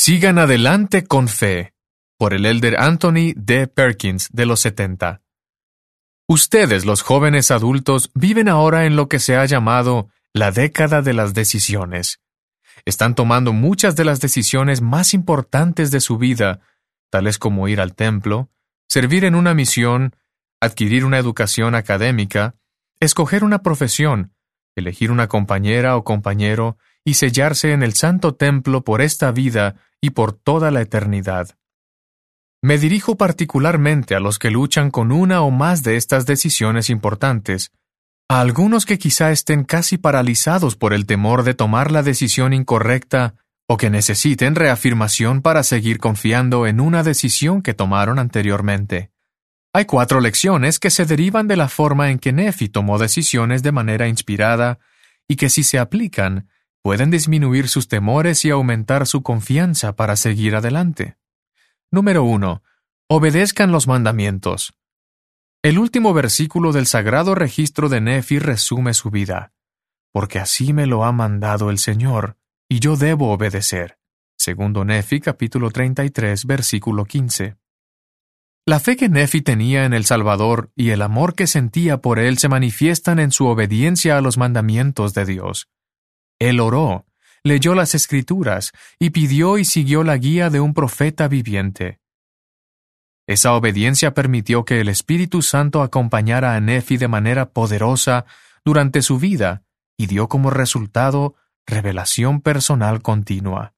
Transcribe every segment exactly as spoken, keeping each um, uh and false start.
Sigan adelante con fe, por el elder Anthony D. Perkins de los setenta. Ustedes, los jóvenes adultos, viven ahora en lo que se ha llamado la década de las decisiones. Están tomando muchas de las decisiones más importantes de su vida, tales como ir al templo, servir en una misión, adquirir una educación académica, escoger una profesión, elegir una compañera o compañero y sellarse en el santo templo por esta vida y por toda la eternidad. Me dirijo particularmente a los que luchan con una o más de estas decisiones importantes, a algunos que quizá estén casi paralizados por el temor de tomar la decisión incorrecta o que necesiten reafirmación para seguir confiando en una decisión que tomaron anteriormente. Hay cuatro lecciones que se derivan de la forma en que Nephi tomó decisiones de manera inspirada y que si se aplican, pueden disminuir sus temores y aumentar su confianza para seguir adelante. Número uno. Obedezcan los mandamientos. El último versículo del sagrado registro de Nephi resume su vida. Porque así me lo ha mandado el Señor, y yo debo obedecer. Segundo Nephi, capítulo treinta y tres, versículo quince. La fe que Nephi tenía en el Salvador y el amor que sentía por él se manifiestan en su obediencia a los mandamientos de Dios. Él oró, leyó las Escrituras y pidió y siguió la guía de un profeta viviente. Esa obediencia permitió que el Espíritu Santo acompañara a Nephi de manera poderosa durante su vida y dio como resultado revelación personal continua.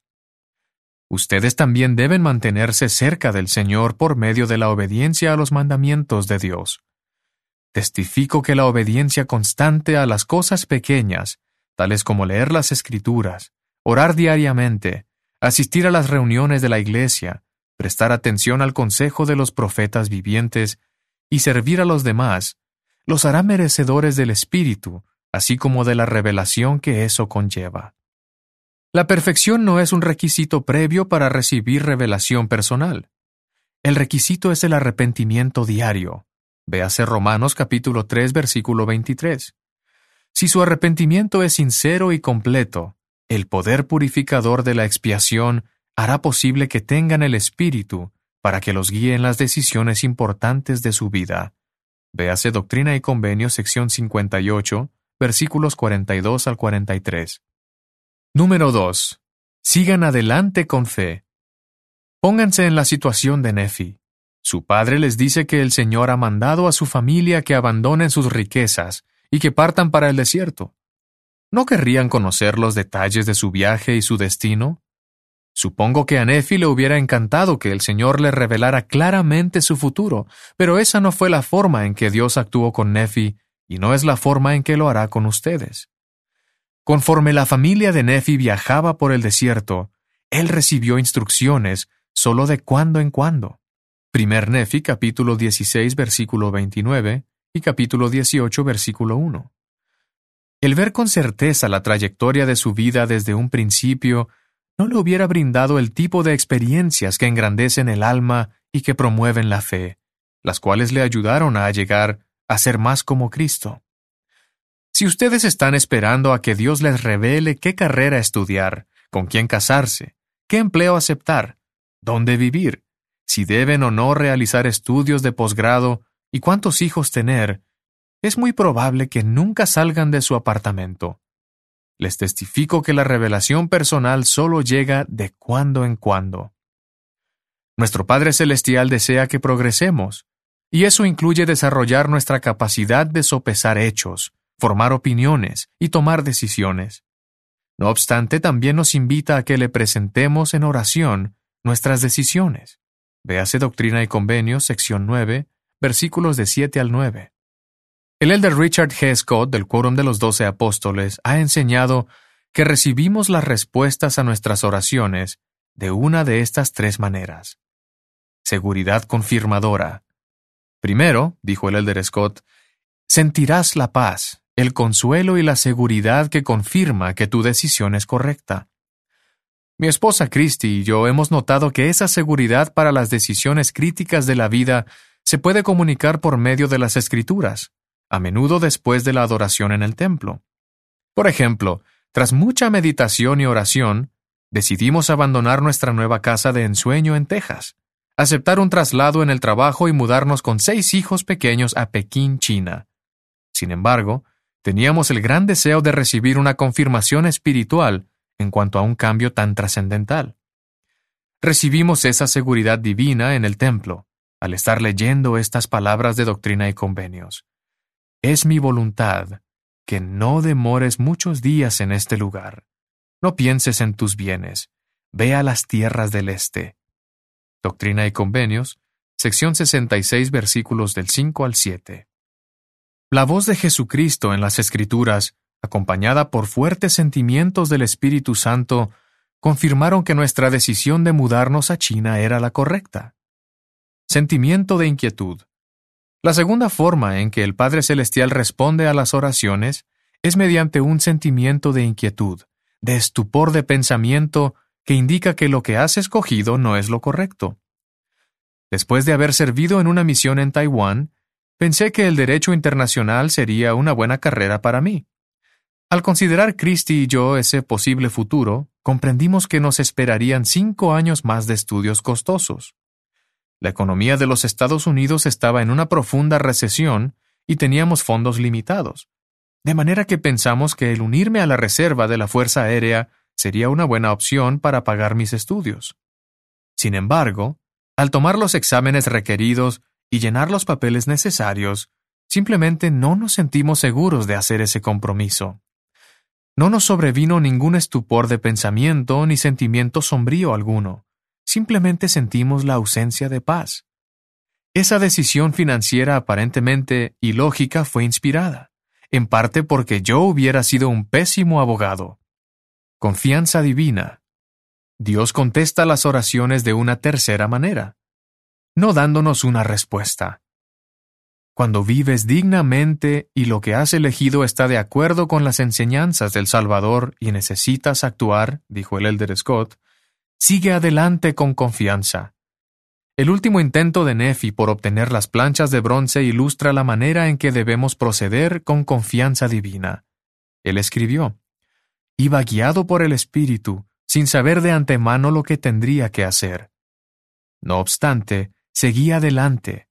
Ustedes también deben mantenerse cerca del Señor por medio de la obediencia a los mandamientos de Dios. Testifico que la obediencia constante a las cosas pequeñas, tales como leer las Escrituras, orar diariamente, asistir a las reuniones de la iglesia, prestar atención al consejo de los profetas vivientes y servir a los demás, los hará merecedores del Espíritu, así como de la revelación que eso conlleva. La perfección no es un requisito previo para recibir revelación personal. El requisito es el arrepentimiento diario. Véase Romanos capítulo tres, versículo veintitrés. Si su arrepentimiento es sincero y completo, el poder purificador de la expiación hará posible que tengan el Espíritu para que los guíe en las decisiones importantes de su vida. Véase Doctrina y Convenios, sección cincuenta y ocho, versículos cuarenta y dos al cuarenta y tres. Número dos. Sigan adelante con fe. Pónganse en la situación de Nephi. Su padre les dice que el Señor ha mandado a su familia que abandonen sus riquezas y que partan para el desierto. ¿No querrían conocer los detalles de su viaje y su destino? Supongo que a Nephi le hubiera encantado que el Señor le revelara claramente su futuro, pero esa no fue la forma en que Dios actuó con Nephi y no es la forma en que lo hará con ustedes. Conforme la familia de Nephi viajaba por el desierto, él recibió instrucciones solo de cuando en cuando. Primer Nephi, capítulo dieciséis, versículo veintinueve, y capítulo dieciocho, versículo uno. El ver con certeza la trayectoria de su vida desde un principio no le hubiera brindado el tipo de experiencias que engrandecen el alma y que promueven la fe, las cuales le ayudaron a llegar a ser más como Cristo. Si ustedes están esperando a que Dios les revele qué carrera estudiar, con quién casarse, qué empleo aceptar, dónde vivir, si deben o no realizar estudios de posgrado y cuántos hijos tener, es muy probable que nunca salgan de su apartamento. Les testifico que la revelación personal solo llega de cuando en cuando. Nuestro Padre Celestial desea que progresemos, y eso incluye desarrollar nuestra capacidad de sopesar hechos, formar opiniones y tomar decisiones. No obstante, también nos invita a que le presentemos en oración nuestras decisiones. Véase Doctrina y Convenios, sección nueve, versículos de siete al nueve. El elder Richard G. Scott, del Quórum de los Doce Apóstoles, ha enseñado que recibimos las respuestas a nuestras oraciones de una de estas tres maneras. Seguridad confirmadora. Primero, dijo el elder Scott, sentirás la paz, el consuelo y la seguridad que confirma que tu decisión es correcta. Mi esposa Christy y yo hemos notado que esa seguridad para las decisiones críticas de la vida se puede comunicar por medio de las Escrituras, a menudo después de la adoración en el templo. Por ejemplo, tras mucha meditación y oración, Decidimos abandonar nuestra nueva casa de ensueño en Texas, aceptar un traslado en el trabajo y mudarnos con seis hijos pequeños a Pekín, China. Sin embargo, teníamos el gran deseo de recibir una confirmación espiritual en cuanto a un cambio tan trascendental. Recibimos esa seguridad divina en el templo, al estar leyendo estas palabras de Doctrina y Convenios. Es mi voluntad que no demores muchos días en este lugar. No pienses en tus bienes. Ve a las tierras del este. Doctrina y Convenios, sección sesenta y seis, versículos del cinco al siete. La voz de Jesucristo en las Escrituras, acompañada por fuertes sentimientos del Espíritu Santo, confirmaron que nuestra decisión de mudarnos a China era la correcta. Sentimiento de inquietud. La segunda forma en que el Padre Celestial responde a las oraciones es mediante un sentimiento de inquietud, de estupor de pensamiento que indica que lo que has escogido no es lo correcto. Después de haber servido en una misión en Taiwán, pensé que el derecho internacional sería una buena carrera para mí. Al considerar Christy y yo ese posible futuro, comprendimos que nos esperarían cinco años más de estudios costosos. La economía de los Estados Unidos estaba en una profunda recesión y teníamos fondos limitados, de manera que pensamos que el unirme a la reserva de la Fuerza Aérea sería una buena opción para pagar mis estudios. Sin embargo, al tomar los exámenes requeridos y llenar los papeles necesarios, simplemente no nos sentimos seguros de hacer ese compromiso. No nos sobrevino ningún estupor de pensamiento ni sentimiento sombrío alguno. Simplemente sentimos la ausencia de paz. Esa decisión financiera aparentemente ilógica fue inspirada, en parte porque yo hubiera sido un pésimo abogado. Confianza divina. Dios contesta las oraciones de una tercera manera, no dándonos una respuesta. Cuando vives dignamente y lo que has elegido está de acuerdo con las enseñanzas del Salvador y necesitas actuar, dijo el Elder Scott, sigue adelante con confianza. El último intento de Nefi por obtener las planchas de bronce ilustra la manera en que debemos proceder con confianza divina. Él escribió, iba guiado por el Espíritu, sin saber de antemano lo que tendría que hacer. No obstante, seguía adelante.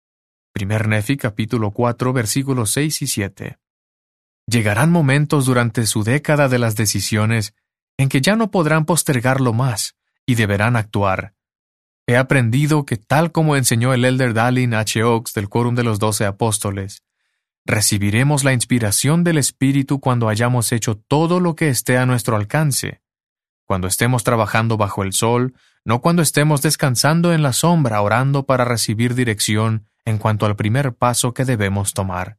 Primer Nefi, capítulo cuatro, versículos seis y siete. Llegarán momentos durante su década de las decisiones en que ya no podrán postergarlo más y deberán actuar. He aprendido que, tal como enseñó el Elder Dallin H. Oaks del Quórum de los Doce Apóstoles, recibiremos la inspiración del Espíritu cuando hayamos hecho todo lo que esté a nuestro alcance, cuando estemos trabajando bajo el sol, no cuando estemos descansando en la sombra orando para recibir dirección en cuanto al primer paso que debemos tomar.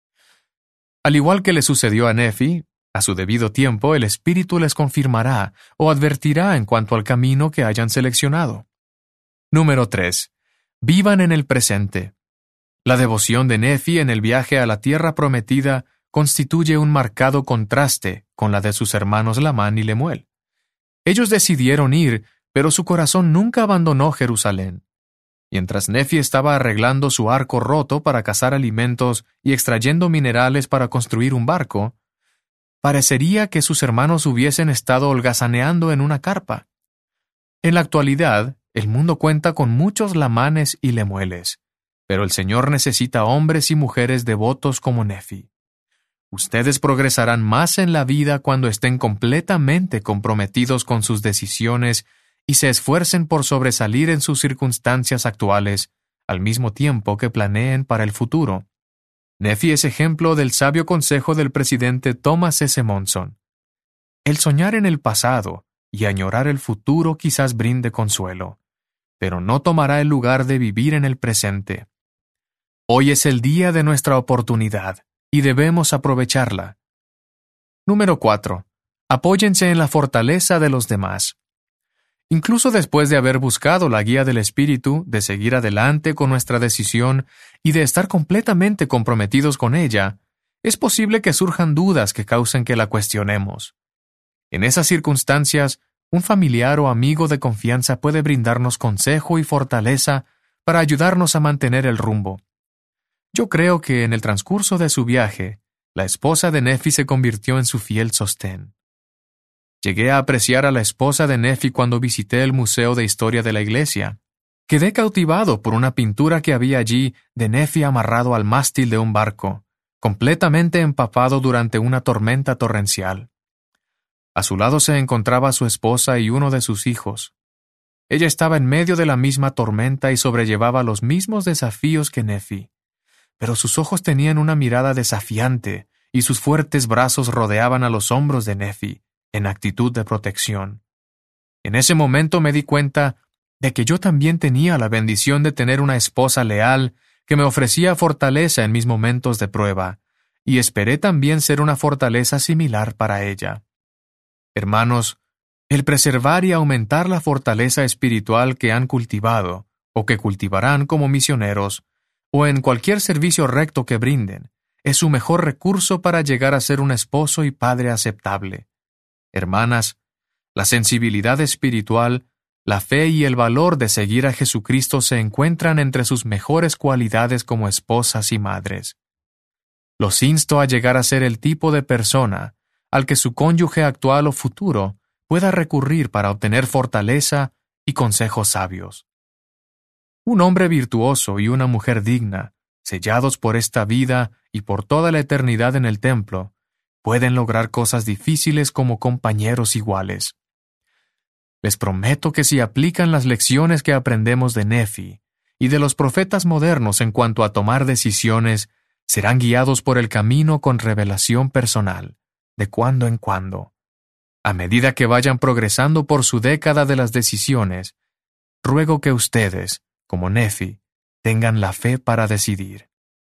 Al igual que le sucedió a Nefi, a su debido tiempo el Espíritu les confirmará o advertirá en cuanto al camino que hayan seleccionado. Número tres. Vivan en el presente. La devoción de Nefi en el viaje a la tierra prometida constituye un marcado contraste con la de sus hermanos Lamán y Lemuel. Ellos decidieron ir, pero su corazón nunca abandonó Jerusalén. Mientras Nefi estaba arreglando su arco roto para cazar alimentos y extrayendo minerales para construir un barco, parecería que sus hermanos hubiesen estado holgazaneando en una carpa. En la actualidad, el mundo cuenta con muchos Lamanes y Lemueles, pero el Señor necesita hombres y mujeres devotos como Nefi. Ustedes progresarán más en la vida cuando estén completamente comprometidos con sus decisiones y se esfuercen por sobresalir en sus circunstancias actuales, al mismo tiempo que planeen para el futuro. Nefi es ejemplo del sabio consejo del presidente Thomas S. Monson. El soñar en el pasado y añorar el futuro quizás brinde consuelo, pero no tomará el lugar de vivir en el presente. Hoy es el día de nuestra oportunidad, y debemos aprovecharla. Número cuatro. Apóyense en la fortaleza de los demás. Incluso después de haber buscado la guía del Espíritu, de seguir adelante con nuestra decisión y de estar completamente comprometidos con ella, es posible que surjan dudas que causen que la cuestionemos. En esas circunstancias, un familiar o amigo de confianza puede brindarnos consejo y fortaleza para ayudarnos a mantener el rumbo. Yo creo que en el transcurso de su viaje, la esposa de Nefi se convirtió en su fiel sostén. Llegué a apreciar a la esposa de Nefi cuando visité el Museo de Historia de la Iglesia. Quedé cautivado por una pintura que había allí de Nefi amarrado al mástil de un barco, completamente empapado durante una tormenta torrencial. A su lado se encontraba su esposa y uno de sus hijos. Ella estaba en medio de la misma tormenta y sobrellevaba los mismos desafíos que Nefi, pero sus ojos tenían una mirada desafiante y sus fuertes brazos rodeaban a los hombros de Nefi, en actitud de protección. En ese momento me di cuenta de que yo también tenía la bendición de tener una esposa leal que me ofrecía fortaleza en mis momentos de prueba, y esperé también ser una fortaleza similar para ella. Hermanos, el preservar y aumentar la fortaleza espiritual que han cultivado, o que cultivarán como misioneros, o en cualquier servicio recto que brinden, es su mejor recurso para llegar a ser un esposo y padre aceptable. Hermanas, la sensibilidad espiritual, la fe y el valor de seguir a Jesucristo se encuentran entre sus mejores cualidades como esposas y madres. Los insto a llegar a ser el tipo de persona al que su cónyuge actual o futuro pueda recurrir para obtener fortaleza y consejos sabios. Un hombre virtuoso y una mujer digna, sellados por esta vida y por toda la eternidad en el templo, pueden lograr cosas difíciles como compañeros iguales. Les prometo que si aplican las lecciones que aprendemos de Nefi y de los profetas modernos en cuanto a tomar decisiones, serán guiados por el camino con revelación personal, de cuando en cuando. A medida que vayan progresando por su década de las decisiones, ruego que ustedes, como Nefi, tengan la fe para decidir.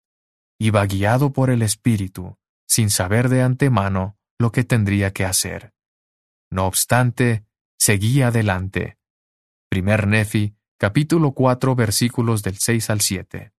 Iba guiado por el Espíritu, sin saber de antemano lo que tendría que hacer. No obstante, seguí adelante. Primer Nefi, capítulo cuatro, versículos del seis al siete.